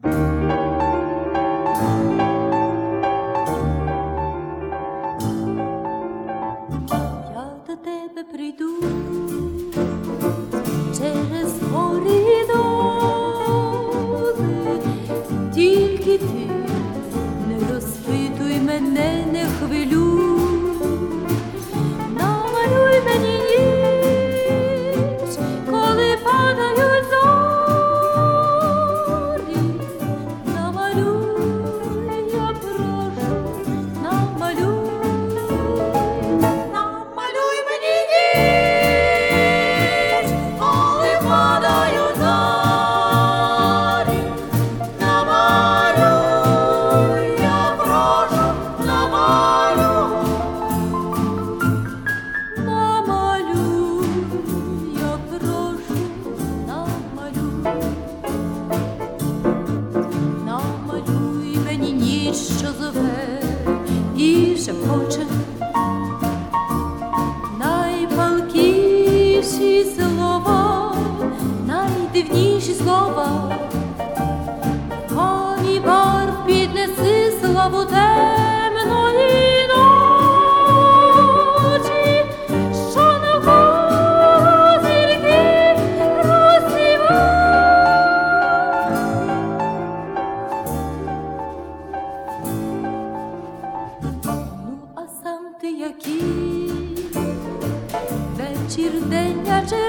Я до тебе прийду через гори й доли, тільки ти не розпитуй мене, не хвилюй, намалюй мені ніч, коли падають зорі, намалюй, я прошу, намалюй. Що зове і шепоче найпалкіші слова, найдивніші слова, коні барв піднеси славу темної ночі, що навколо зірки розсіває. Ти який вечір, день, а чи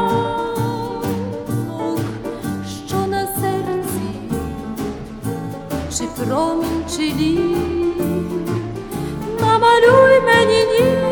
ранок, що на серці, чи промінь, чи лід, намалюй мені ніч.